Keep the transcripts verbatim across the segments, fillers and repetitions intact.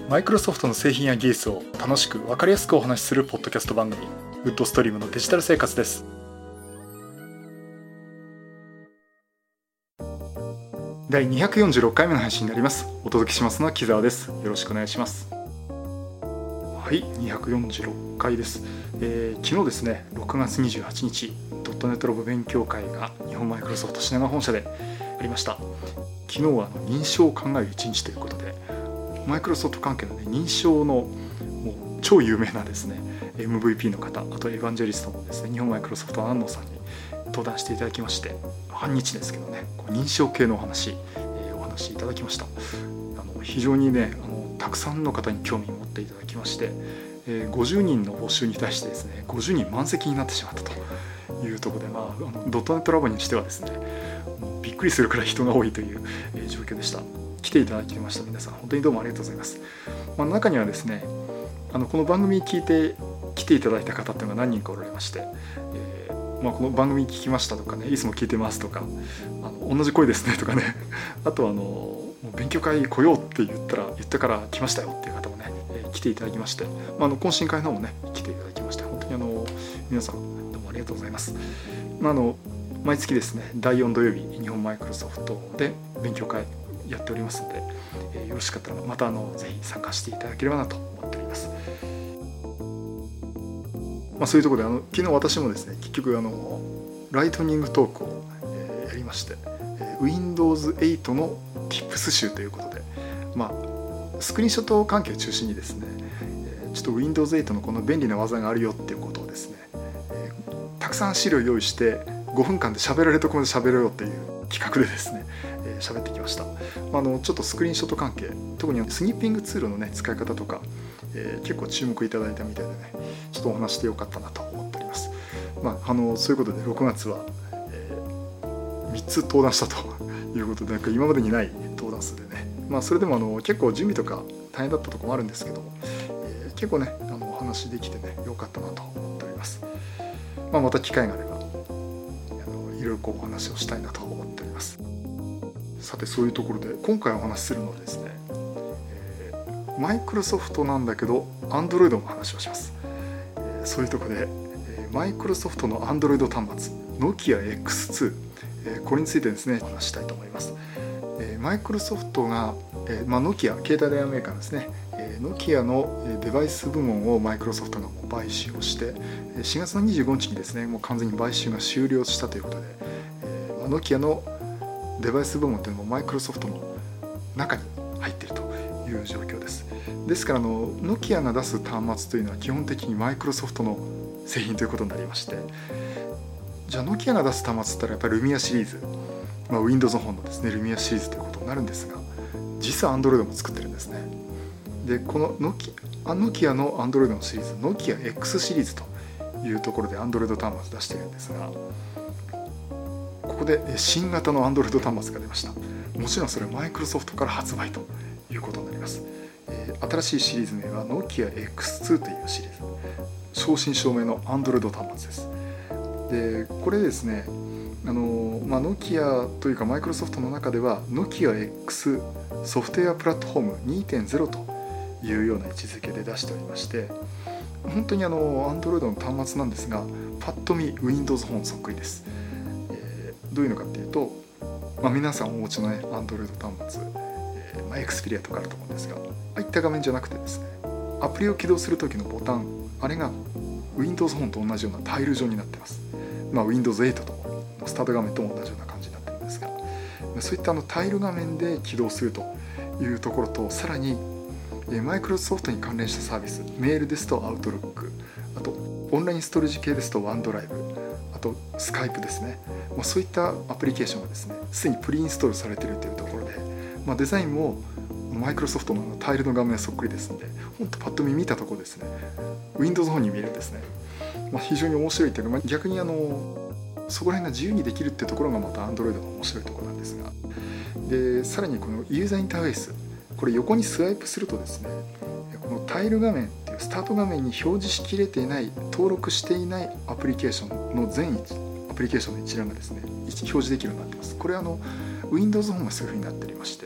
マイクロソフトの製品や技術を楽しく分かりやすくお話しするポッドキャスト番組、ウッドストリームのデジタル生活です。だいにひゃくよんじゅうろっかいめの配信になります。お届けしますのは木澤です。よろしくお願いします。はい、にひゃくよんじゅうろっかいです。えー、昨日ですね、ろくがつにじゅうはちにち、ドットネットラボ勉強会が日本マイクロソフト品川本社でありました。昨日は認証を考える一日ということで、マイクロソフト関係の、ね、認証のもう超有名なですね エムブイピー の方、あとエヴァンジェリストのですね日本マイクロソフトの安野さんに登壇していただきまして、半日ですけどね、こう認証系のお話、えー、お話いただきました。あの非常にねあのたくさんの方に興味を持っていただきまして、えー、ごじゅうにんの募集に対してですねごじゅうにん満席になってしまったというところで、まあ、あのドットネットラボにしてはですねもうびっくりするくらい人が多いという、えー、状況でした。来ていただきました皆さん、本当にどうもありがとうございます。まあ、中にはですねあのこの番組聞いて来ていただいた方っていうのが何人かおられまして、えーまあ、この番組聞きましたとかね、いつも聞いてますとか、あの同じ声ですねとかねあとはあのもう勉強会来ようって言ったら言ったから来ましたよっていう方もね、えー、来ていただきまして、まあ、あの懇親会の方もね来ていただきまして、本当にあの皆さんどうもありがとうございます。まあ、あの毎月ですねだいよん土曜日日本マイクロソフトで勉強会やっておりますので、えー、よろしかったらまたあのぜひ参加していただければなと思っております。まあ、そういうところであの昨日私もですね結局あのライトニングトークを、えー、やりまして、えー、ウィンドウズエイト の Tips 集ということで、まあ、スクリーンショット関係を中心にですね、えー、ちょっと ウィンドウズエイト のこの便利な技があるよっていうことをですね、えー、たくさん資料を用意してごふんかんで喋られるところまで喋ろうっていう企画でですね喋、えー、ってきました。あのちょっとスクリーンショット関係、特にスニッピングツールの、ね、使い方とか、えー、結構注目いただいたみたいでね、ちょっとお話してよかったなと思っております。まあ、あのそういうことでろくがつは、えー、みっつ登壇したということで、なんか今までにない登壇数でね、まあ、それでもあの結構準備とか大変だったところもあるんですけど、えー、結構ねあのお話できてねよかったなと思っております。まあ、また機会があればあのいろいろこうお話をしたいなと思っております。さて、そういうところで今回お話しするのはですね、えー、マイクロソフトなんだけど Android の話をします。えー、そういうところで、えー、マイクロソフトの Android 端末 ノキアエックスツー、えー、これについてですねお話したいと思います。えー、マイクロソフトが、えーまあ、ノキア携帯電話メーカーですね、えー、ノキアのデバイス部門をマイクロソフトが買収をしてしがつのにじゅうごにちにですねもう完全に買収が終了したということで、えーまあ、ノキアのデバイス部門というのもマイクロソフトの中に入っているという状況です。ですからノキアが出す端末というのは基本的にマイクロソフトの製品ということになりまして、じゃあノキアが出す端末って言ったらやっぱりルミアシリーズ、まあ、Windows 本のですねルミアシリーズということになるんですが、実は Android も作ってるんですね。でこのノキアノキアの Android のシリーズ、ノキア X シリーズというところで Android 端末出してるんですが、ここで新型の Android 端末が出ました。もちろんそれはマイクロソフトから発売ということになります。えー、新しいシリーズ名は ノキアエックスツー というシリーズ、正真正銘の Android 端末です。でこれですねあの、まあ、ノキアというかマイクロソフトの中では ノキアエックス ソフトウェアプラットフォーム にてんゼロ というような位置づけで出しておりまして、本当にあの Android の端末なんですが、パッと見 Windows 本そっくりです。どういうのかっていうと、まあ、皆さんお持ちのね Android 端末、えーまあ、Xperia とかあると思うんですが、ああいった画面じゃなくてですね、アプリを起動する時のボタン、あれが Windows 本と同じようなタイル状になっています。まあ、Windows エイトともスタート画面とも同じような感じになってるんですが、そういったあのタイル画面で起動するというところと、さらにマイクロソフトに関連したサービス、メールですと Outlook、あとオンラインストレージ系ですと OneDrive、あとスカイプですね、まあ、そういったアプリケーションがですねすでにプリインストールされているというところで、まあ、デザインもマイクロソフトのタイルの画面そっくりですので、本当パッと見見たところですね Windows の方に見えるんですね。まあ、非常に面白いというか、まあ、逆にあのそこら辺が自由にできるっていうところがまた Android の面白いところなんですが、でさらにこのユーザーインターフェース、これ横にスワイプするとですね、このタイル画面っていうスタート画面に表示しきれていない登録していないアプリケーションの全アプリケーションの一覧がですね表示できるようになっています。これはあの Windows 本がそういう風になっておりまして、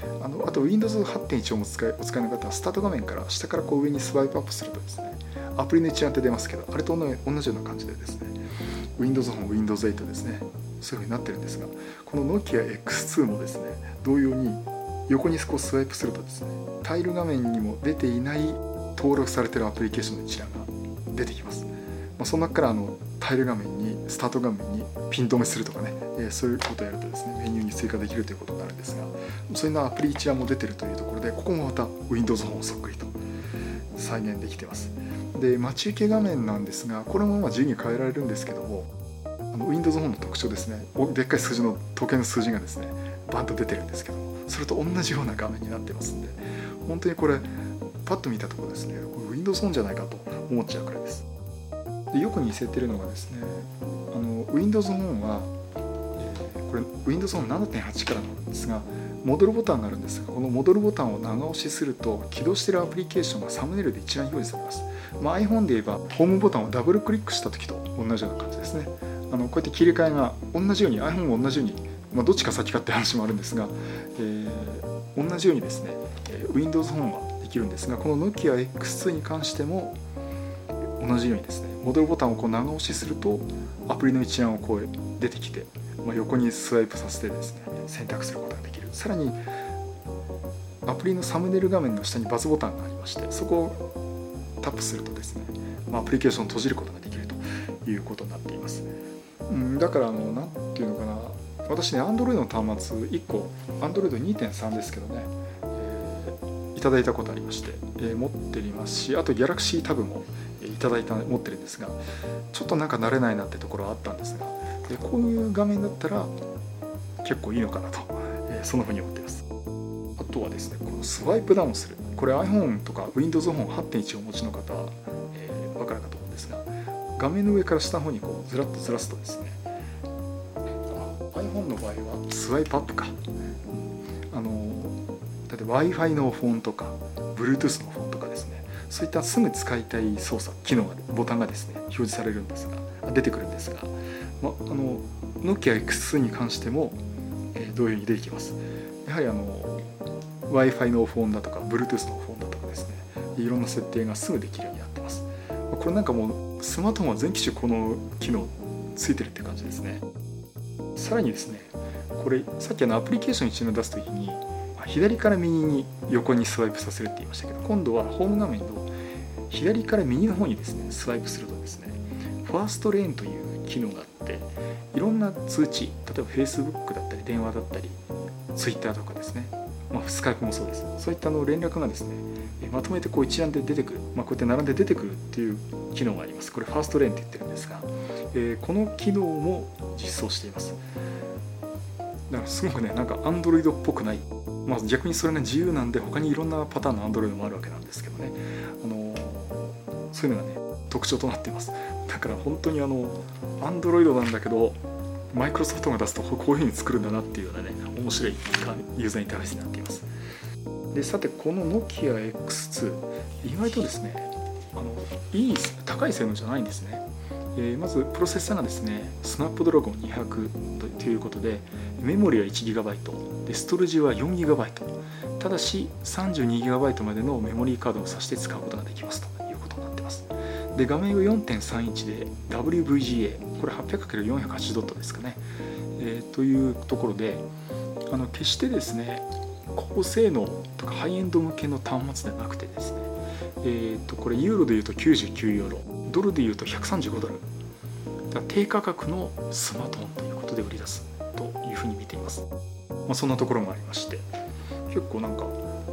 あのあと ウィンドウズはちてんいち をお使いお使いの方はスタート画面から下からこう上にスワイプアップするとですね、アプリの一覧って出ますけど、あれと同じような感じでですね、Windows フォン、ウィンドウズエイト ですね、そういう風になってるんですが、この ノキアエックスツー もですね、同様に横にこうスワイプするとですね、タイル画面にも出ていない登録されているアプリケーションの一覧が出てきます。まあ、その中からあのタイル画面にスタート画面にピン止めするとかね、えー、そういうことをやるとですね、メニューに追加できるということになるんですが、そういうのアプリ一覧も出てるというところで、ここもまた Windows フォンそっくりと再現できてます。で、待ち受け画面なんですが、これもまあ自由に変えられるんですけども、あの Windows フォンの特徴ですね、でっかい数字の時計の数字がですねバンと出てるんですけども、それと同じような画面になってますんで、本当にこれパッと見たところですね、これ Windows フォンじゃないかと思っちゃうくらいです。で、よく似せてるのがですね、あの Windows フォンは、えー、これ Windows フォン ななてんはち からなんですが、戻るボタンがあるんですが、この戻るボタンを長押しすると起動しているアプリケーションがサムネイルで一覧表示されます。まあ、iPhone で言えばホームボタンをダブルクリックした時と同じような感じですね。あのこうやって切り替えが同じように iPhone も同じように、まあ、どっちか先かって話もあるんですが、えー、同じようにですね Windows フォンはできるんですが、この ノキアエックスツー に関しても同じようにですね、戻るボタンをこう長押しするとアプリの一覧をこう出てきて、まあ、横にスワイプさせてですね選択することができる。さらにアプリのサムネイル画面の下にバツボタンがありまして、そこをタップするとですね、まあ、アプリケーションを閉じることができるということになっています。うん、だからあのなんていうのかな、私ね Android の端末いっこ アンドロイドにてんさん ですけどね、えー、いただいたことありまして、えー、持っていますし、あと Galaxy Tab もいただいた持ってるんですが、ちょっとなんか慣れないなってところはあったんですが、でこういう画面だったら結構いいのかなと、えー、そんなふうに思っています。あとはですね、このスワイプダウンする、これ iPhone とか Windows フォン はちてんいち をお持ちの方は、えー、分かるかと思うんですが、画面の上から下の方にこうずらっとずらすとですね、iPhone の場合はスワイプアップか、あのだって Wi-Fi のフォンとか Bluetooth のフォンとかですね、そういったすぐ使いたい操作機能がボタンがですね表示されるんですが、出てくるんですが、ま、あの ノキアエックスツー に関しても、えー、同様に出てきます。やはりあの Wi-Fi のフォンだとか Bluetooth のフォンだとかですね、いろんな設定がすぐできるようになってます。これなんかもうスマートフォンは全機種この機能ついてるって感じですね。さらにですね、これさっきあのアプリケーション一覧出すときに左から右に横にスワイプさせるって言いましたけど、今度はホーム画面の左から右の方にですねスワイプするとですね、ファーストレーンという機能があって、いろんな通知、例えば Facebook だったり電話だったり Twitter とかですね、まあ、スカイプもそうです。そういったの連絡がですねまとめてこう一覧で出てくる、まあ、こうやって並んで出てくるっていう機能があります。これファーストレーンって言ってるんですが、えー、この機能も実装しています。だからすごくね、なんか Android っぽくない、まあ、逆にそれが自由なんで他にいろんなパターンの Android もあるわけなんですけどね、あのそういうのがね特徴となっています。だから本当にあの Android なんだけどマイクロソフトが出すとこういう風に作るんだなっていうようなね面白いユーザーインターフェースになっています。でさて、この ノキアエックスツー 意外とですね、あのいい高い性能じゃないんですね。えー、まずプロセッサーがですねスナップドラゴンにひゃくということで、メモリは いちギガバイト でストレージは よんギガバイト、 ただし さんじゅうにギガバイト までのメモリーカードを挿して使うことができますということになっています。で画面は よんてんさんインチで ダブリューブイジーエー、 これ はっぴゃくかけるよんひゃくはちじゅう ドットですかね、えー、というところで、あの決してですね高性能とかハイエンド向けの端末ではなくてですね、えー、とこれユーロでいうときゅうじゅうきゅうユーロ、ドルでいうとひゃくさんじゅうごドル、だ低価格のスマートフォンということで売り出すというふうに見ています。まあ、そんなところもありまして、結構なんか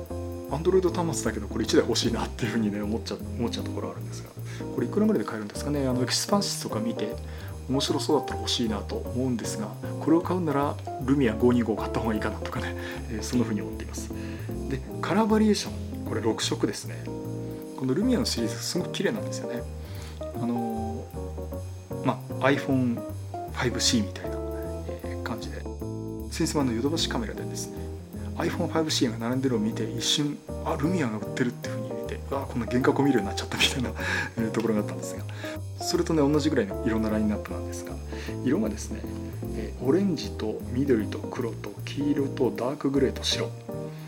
Android 端末だけどこれいちだい欲しいなっていうふうにね思っちゃう思っちゃうところあるんですが、これいくらぐらいで買えるんですかね。あのエクスパンシスとか見て面白そうだったら欲しいなと思うんですが、これを買うならルミアごひゃくにじゅうごを買った方がいいかなとかね、えー、そんなふうに思っています。でカラーバリエーション、これろくしょくですね。このルミアのシリーズすごく綺麗なんですよね。あのー、まあ アイフォンファイブシー みたいな感じで、先日もあのヨドバシカメラでですね アイフォンファイブシー が並んでるのを見て、一瞬あルミアが売ってるっていうふうに見て、あこんな原価を見るようになっちゃったみたいなところがあったんですが、それとね同じぐらいの色のラインナップなんですが、色がですねオレンジと緑と黒と黄色とダークグレーと白、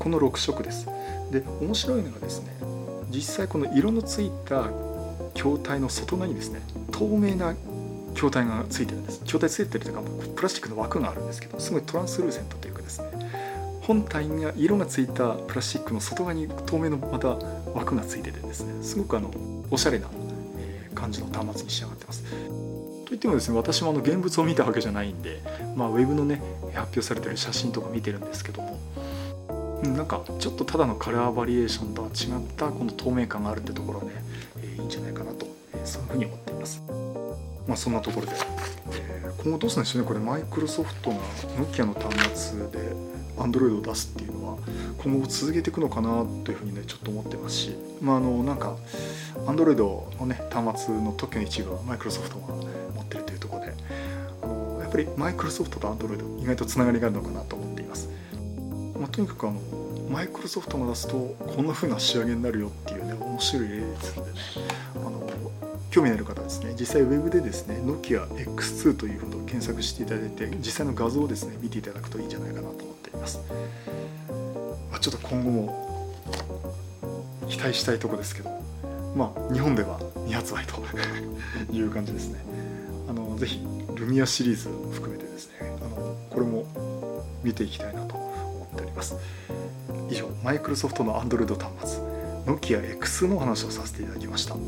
このろく色です。で面白いのがですね、実際この色のついた筐体の外側にですね、透明な筐体がついてるんです。筐体ついてるというかプラスチックの枠があるんですけど、すごいトランスルーセントというかですね、本体が色がついたプラスチックの外側に透明のまた枠がついててですね、すごくあのおしゃれな感じの端末に仕上がってます。といってもですね、私もあの現物を見たわけじゃないんで、まあ、ウェブのね発表されてる写真とか見てるんですけども、なんかちょっとただのカラーバリエーションとは違ったこの透明感があるってところね、えー、いいんじゃないかなと、えー、そういうふうに思っています。まあそんなところで、えー、今後どうするんでしょうね。これマイクロソフトがノキアの端末で Android を出すっていうのは今後続けていくのかなというふうにねちょっと思ってますし、まああのなんか Android のね端末の特許の一部はマイクロソフトが持ってるというところで、あのやっぱりマイクロソフトと Android 意外とつながりがあるのかなと思っています。まあ、とにかくあのマイクロソフトが出すとこんな風な仕上げになるよっていうね面白い例ですのでね、あの興味のある方はですね、実際ウェブでですね ノキアエックスツー ということを検索していただいて実際の画像をですね見ていただくといいんじゃないかなと思っています。まあ、ちょっと今後も期待したいところですけど、まあ日本ではに発売という感じですね。あのぜひルミアシリーズを含めてですね、あのこれも見ていきたいなと思っております。以上、マイクロソフトの Android 端末ノキア エックス のお話をさせていただきました。ち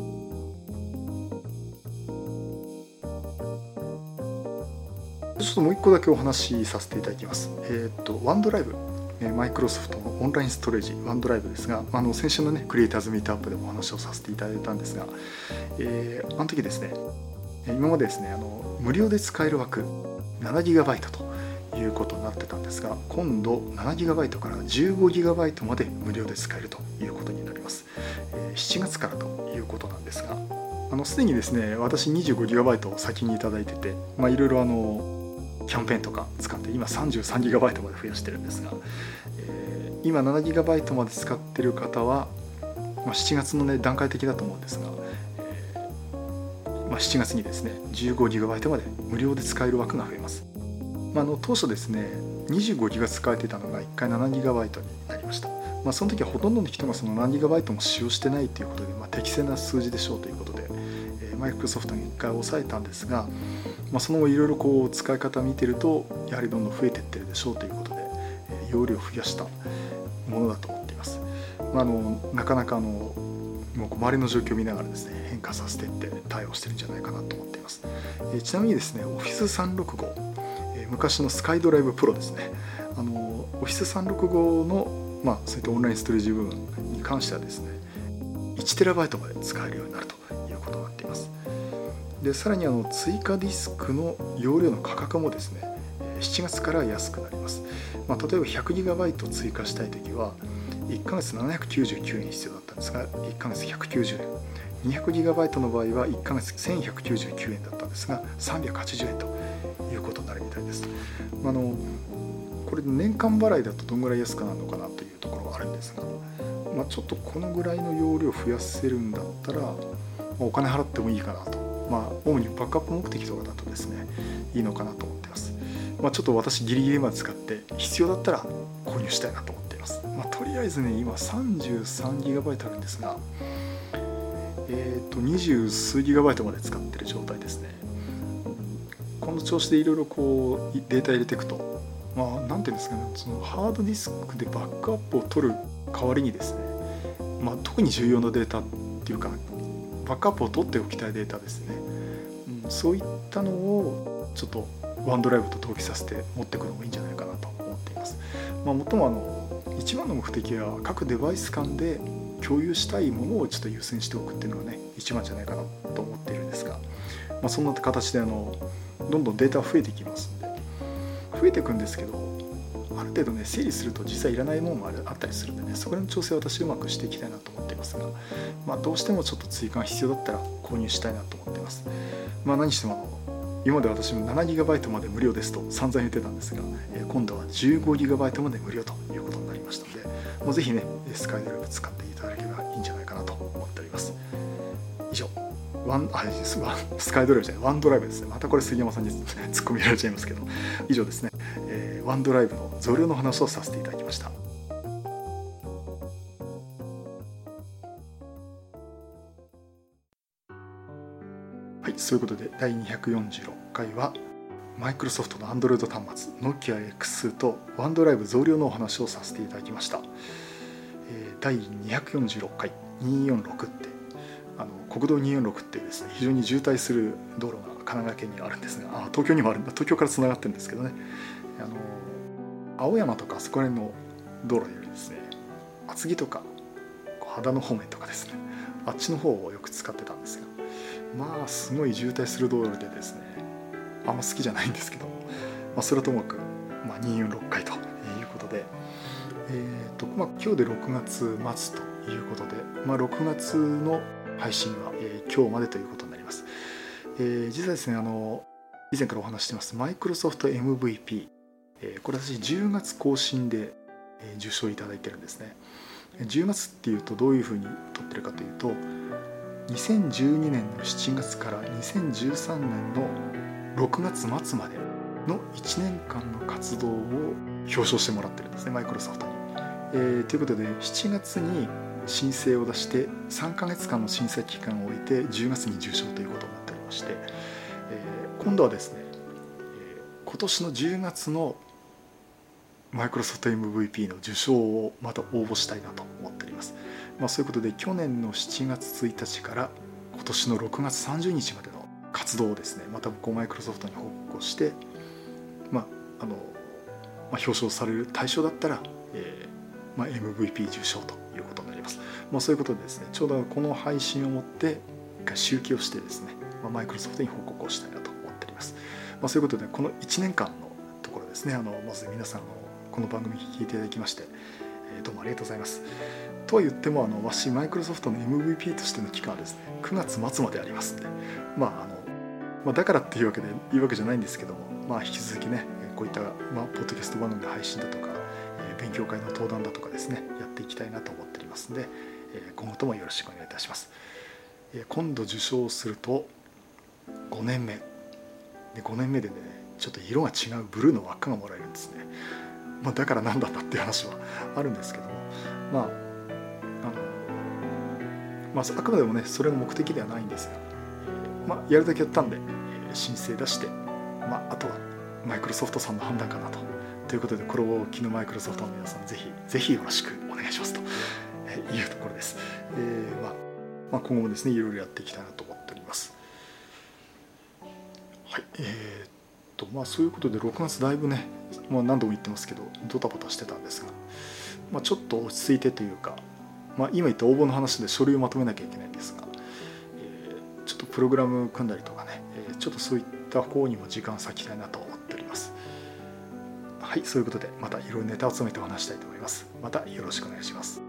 ょっともう一個だけお話しさせていただきます。えっと、ワンドライブ、マイクロソフトのオンラインストレージ、ワンドライブですが、あの先週のね、クリエイターズミートアップでもお話をさせていただいたんですが、えー、あの時ですね、今までですね、あの無料で使える枠 ななギガバイト ということになってたんですが、今度 ななギガバイト から じゅうごギガバイト まで無料で使えるということになります。えー、しちがつからということなんですが、あのすでにですね、私 にじゅうごギガバイト を先にいただいてて、まあ、いろいろあのキャンペーンとか使って今 さんじゅうさんギガバイト まで増やしてるんですが、えー、今 ななギガバイト まで使ってる方は、まあ、しちがつのね段階的だと思うんですが、えーまあ、しちがつにですね じゅうごギガバイト まで無料で使える枠が増えます。まあ、あの当初ですね にじゅうごギガバイト 使えてたのがいっかい ななギガバイト になりました。まあ、その時はほとんどの人がその ななギガバイト も使用してないということで、まあ、適正な数字でしょうということで、えー、マイクロソフトにいっかい抑えたんですが、まあ、その後いろいろこう使い方見てるとやはりどんどん増えていってるでしょうということで、えー、容量を増やしたものだと思っています。まあ、あのなかなかあのもう周りの状況を見ながらですね変化させていって対応してるんじゃないかなと思っています。えー、ちなみにですね オフィスさんろくご、えー、昔のスカイドライブプロですね、あのオフィスさんろくごの、まあ、そういったオンラインストレージ部分に関してはですね いちテラバイト まで使えるようになるということになっています。でさらにあの追加ディスクの容量の価格もですねしちがつから安くなります。まあ、例えば ひゃくギガバイト 追加したいときはいっかげつななひゃくきゅうじゅうきゅうえん必要だったんですがいっかげつひゃくきゅうじゅうえん、にひゃくギガバイト の場合はいっかげつせんひゃくきゅうじゅうきゅうえんだったんですがさんびゃくはちじゅうえんということになるみたいです。あのこれ年間払いだとどんぐらい安くなるのかなというところがあるんですが、まあ、ちょっとこのぐらいの容量を増やせるんだったら、まあ、お金払ってもいいかなと、まあ、主にバックアップ目的とかだとですねいいのかなと思っています。まあ、ちょっと私ギリギリまで使って必要だったら購入したいなと思っています。まあ、とりあえずね今 さんじゅうさんギガバイト あるんですが、えー、とにじゅう数ギガバイトまで使ってる状態ですね。この調子でいろいろこうデータ入れていくと、まあなんていうんですかね、そのハードディスクでバックアップを取る代わりにですね、まあ、特に重要なデータっていうかバックアップを取っておきたいデータですね、うん、そういったのをちょっとワンドライブと同期させて持っていくのもいいんじゃないかなと思っています。まあ、もっともあの一番の目的は各デバイス間で共有したいものをちょっと優先しておくっていうのがね一番じゃないかなと思っているんですが、まあ、そんな形であのどんどんデータ増えていきますんで増えていくんですけど、ある程度ね整理すると実際いらないものもあったりするんでね、そこらの調整を私うまくしていきたいなと思っていますが、まあ、どうしてもちょっと追加が必要だったら購入したいなと思っています。まあ、何してもあの今まで私も ななギガバイト まで無料ですと散々言ってたんですが、今度は じゅうごギガバイト まで無料ということになりましたので、もうぜひねスカイドライブ使っていただければいいんじゃないかなと思っております。以上ワンあススカイドライブじゃないワンドライブですね。またこれ杉山さんに突っ込みられちゃいますけど、以上ですね、えー、ワンドライブの増量の話をさせていただきました。 、そういうことでだいにひゃくよんじゅうろっかいはマイクロソフトの Android 端末 ノキアエックスツー と OneDrive 増量のお話をさせていただきました。えー、だいにひゃくよんじゅうろっかいにひゃくよんじゅうろくってあの国道にひゃくよんじゅうろくってですね、非常に渋滞する道路が神奈川県にはあるんですが、あ東京にもあるんだ、東京からつながってるんですけどね、あの青山とかそこら辺の道路よりですね、厚木とか秦野方面とかですね、あっちの方をよく使ってたんですが、まあすごい渋滞する道路でですね、あんま好きじゃないんですけど、まあ、それはともかく、まあ、にひゃくよんじゅうろっかいということで、えーとまあ、今日でろくがつ末ということで、まあ、ろくがつの配信は、えー、今日までということになります。えー、実はですね、あの以前からお話してますマイクロソフト エムブイピー、えー、これ私じゅうがつ更新で、えー、受賞いただいてるんですね。じゅうがつっていうとどういうふうに撮ってるかというと、にせんじゅうにねんのしちがつからにせんじゅうさんねんのろくがつ末までのいちねんかんの活動を表彰してもらってるんですね、マイクロソフトに。えー、ということでしちがつに申請を出してさんかげつかんの審査期間を終えてじゅうがつに受賞ということになっておりまして、えー、今度はですね、えー、今年のじゅうがつのマイクロソフト エムブイピー の受賞をまた応募したいなと思っております。まあ、そういうことで去年のしちがつついたちから今年のろくがつさんじゅうにちまでの活動をですね、またこうマイクロソフトに報告して、まああのまあ、表彰される対象だったら、えーまあ、エムブイピー 受賞ということになります。まあ、そういうことでですね、ちょうどこの配信をもって一回集計をしてですね、まあ、マイクロソフトに報告をしたいなと思っております。まあ、そういうことでこのいちねんかんのところですね、あのまず皆さんのこの番組聞いていただきまして、えー、どうもありがとうございます。とは言ってもあの私マイクロソフトの エムブイピー としての期間はですねくがつ末までありますんで、まああのまあ、だからっていうわけで言うわけじゃないんですけども、まあ、引き続きねこういった、まあ、ポッドキャスト番組の配信だとか、えー、勉強会の登壇だとかですねやっていきたいなと思っておりますので、えー、今後ともよろしくお願いいたします。えー、今度受賞するとごねんめでごねんめでねちょっと色が違うブルーの輪っかがもらえるんですね。まあ、だからなんだったっていう話はあるんですけども、まああのまあ、あくまでもねそれの目的ではないんですが、まあ、やるだけやったんで、えー、申請出して、まあ、あとはマイクロソフトさんの判断かなと。ということでこれをお聞きのマイクロソフトの皆さんぜひぜひよろしくお願いしますというところです。えーまあまあ、今後もですねいろいろやっていきたいなと思っております。はい、えー、っとまあそういうことでろくがつだいぶね、まあ、何度も言ってますけどドタバタしてたんですが、まあ、ちょっと落ち着いてというか、まあ、今言った応募の話で書類をまとめなきゃいけないんですが、えー、ちょっとプログラム組んだりとかね、えー、ちょっとそういった方にも時間を割きたいなと思っております。はい、そういうことでまたいろいろネタを詰めてお話したいと思います。またよろしくお願いします。